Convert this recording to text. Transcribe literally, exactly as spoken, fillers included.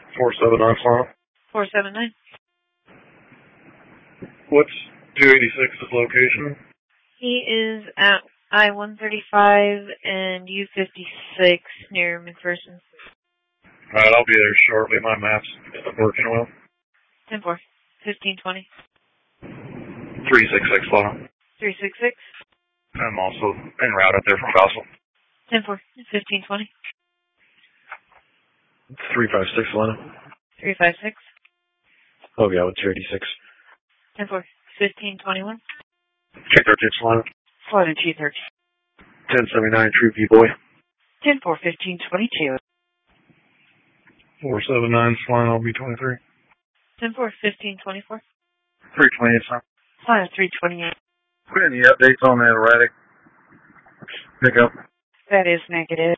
four seven nine Solano. four seven nine. What's two eighty-six's location? He is at I one thirty-five and U fifty-six near McPherson. Alright, I'll be there shortly. My map's working well. ten four, fifteen twenty. three six six Solano. three six six. I'm also en route up there from Gospel. ten four, fifteen twenty. three five six Solano. three five six. Oh yeah, with two eighty-six. ten four, fifteen twenty-one. two thirteen Solano. Solano two thirteen. ten seventy-nine True View Boy. ten four, fifteen twenty-two. four seven nine Solano B twenty-three. ten four, fifteen twenty-four. three twenty-eight Solano. Solano three twenty-eight. Any updates on that erratic pickup? That is negative.